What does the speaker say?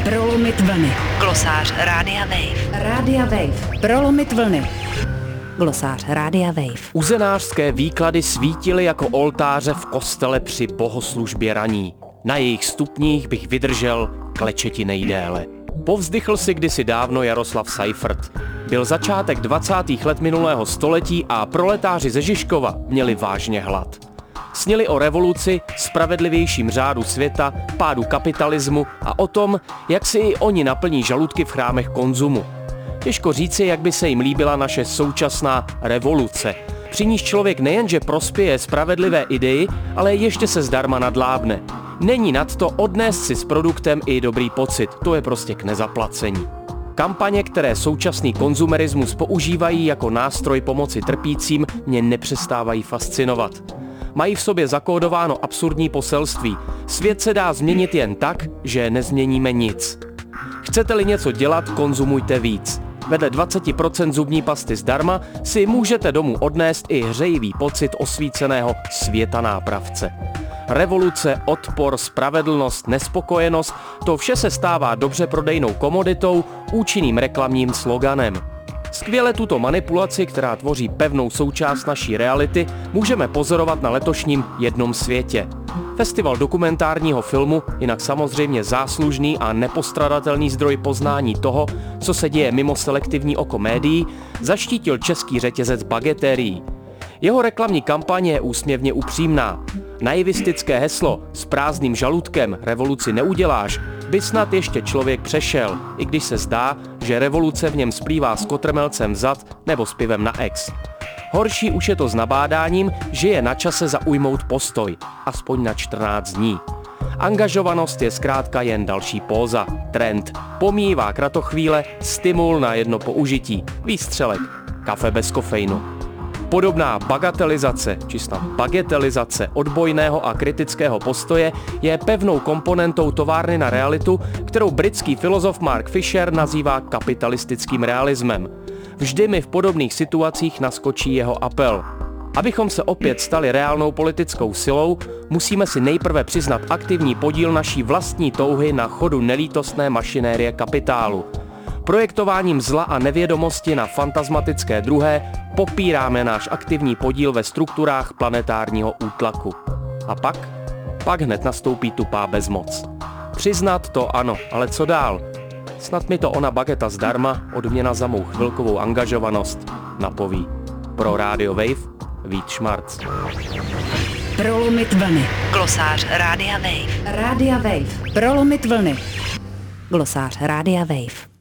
Prolomit vlny. Glosář Rádia Wave. Rádia Wave. Prolomit vlny. Glosář Rádia Wave. Uzenářské výklady svítily jako oltáře v kostele při bohoslužbě raní. Na jejich stupních bych vydržel klečeti nejdéle. Povzdychl si kdysi dávno Jaroslav Seifert. Byl začátek 20. let minulého století a proletáři ze Žižkova měli vážně hlad. Snili o revoluci, spravedlivějším řádu světa, pádu kapitalismu a o tom, jak si i oni naplní žaludky v chrámech konzumu. Těžko říci, jak by se jim líbila naše současná revoluce. Při níž člověk nejenže prospěje spravedlivé ideji, ale ještě se zdarma nadlábne. Není nadto odnést si s produktem i dobrý pocit, to je prostě k nezaplacení. Kampaně, které současný konzumerismus používají jako nástroj pomoci trpícím, mě nepřestávají fascinovat. Mají v sobě zakódováno absurdní poselství. Svět se dá změnit jen tak, že nezměníme nic. Chcete-li něco dělat, konzumujte víc. Vedle 20% zubní pasty zdarma si můžete domů odnést i hřejivý pocit osvíceného světa nápravce. Revoluce, odpor, spravedlnost, nespokojenost, to vše se stává dobře prodejnou komoditou, účinným reklamním sloganem. Skvěle tuto manipulaci, která tvoří pevnou součást naší reality, můžeme pozorovat na letošním Jednom světě. Festival dokumentárního filmu, jinak samozřejmě záslužný a nepostradatelný zdroj poznání toho, co se děje mimo selektivní oko médií, zaštítil český řetězec Bagetérií. Jeho reklamní kampaň je úsměvně upřímná. Naivistické heslo s prázdným žaludkem revoluci neuděláš by snad ještě člověk přešel, i když se zdá, že revoluce v něm splývá s kotrmelcem vzad nebo s pivem na ex. Horší už je to s nabádáním, že je na čase zaujmout postoj, aspoň na 14 dní. Angažovanost je zkrátka jen další póza, trend, pomíjivá kratochvíle, stimul na jedno použití, výstřelek, kafe bez kofeinu. Podobná bagatelizace, či snad bagetelizace odbojného a kritického postoje je pevnou komponentou továrny na realitu, kterou britský filozof Mark Fisher nazývá kapitalistickým realismem. Vždy mi v podobných situacích naskočí jeho apel. Abychom se opět stali reálnou politickou silou, musíme si nejprve přiznat aktivní podíl naší vlastní touhy na chodu nelítostné mašinérie kapitálu. Projektováním zla a nevědomosti na fantasmatické druhé popíráme náš aktivní podíl ve strukturách planetárního útlaku. A pak hned nastoupí tupá bezmoc. Přiznat to ano, ale co dál? Snad mi to ona bageta zdarma, odměna za mou chvilkovou angažovanost, napoví. Pro Radio Wave, Vít Šmarc. Prolomit vlny. Glosář Rádia Wave. Rádia Wave. Prolomit vlny. Glosář Rádia Wave.